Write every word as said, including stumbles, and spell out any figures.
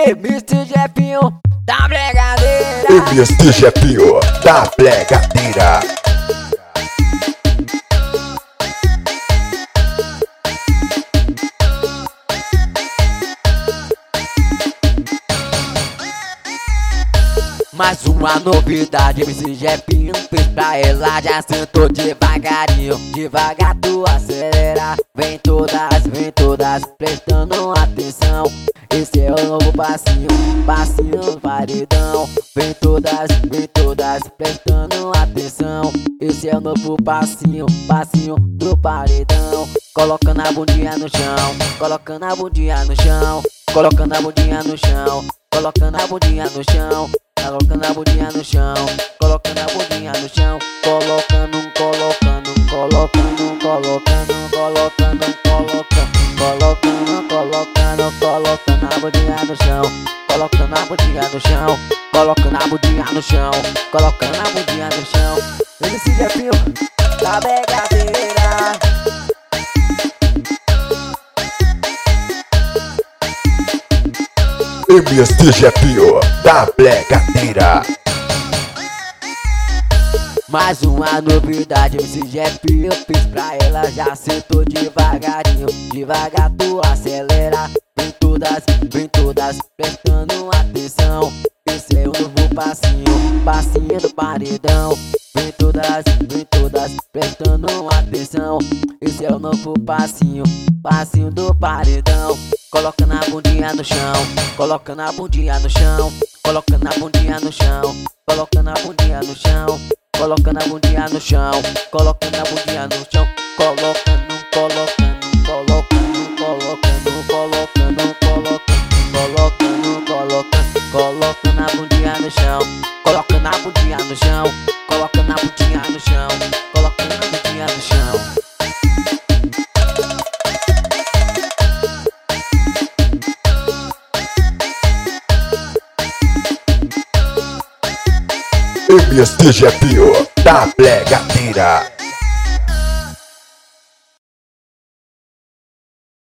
M C Jepinho da Bregadeira. M C Jepinho da Bregadeira. Mais uma novidade, M C Jepinho fez pra ela, já sentou devagarinho. Devagar tu acelera, vem todas, vem todas, prestando atenção. Esse é o novo passinho, passinho do paredão. Vem todas, vem todas, prestando atenção. Esse é o novo passinho, passinho do paredão. Colocando a bundinha no chão, colocando a bundinha no chão, colocando a bundinha no chão, colocando a bundinha no chão. Colocando a bundinha no chão, colocando a bundinha no chão, colocando, colocando, colocando, colocando, colocando, colocando, colocando, colocando, colocando a bundinha no chão, colocando a bundinha no chão, colocando a bundinha no chão, colocando a bundinha no chão. M C Jepinho da Bregadeira. M C Jepinho da Bregadeira. Mais uma novidade, M C Jepinho fiz pra ela, já sentou devagarinho. Devagar tu acelera, vem todas, vem todas, prestando atenção. Esse é o novo passinho, passinho do paredão. Vem todas, vem todas, prestando atenção. Esse é o novo passinho, passinho do paredão. Colocando a bundinha no chão, colocando a bundinha no chão, colocando a bundinha no chão, colocando a bundinha no chão, colocando a bundinha no chão, colocando a bundinha no chão, colocando, colocando, colocando, colocando, colocando, colocando, colocando, colocando, colocando a bundinha no chão, colocando a bundinha no chão, colocando a bundinha no chão, colocando a bundinha no chão. M C Jepinho da Bregadeira.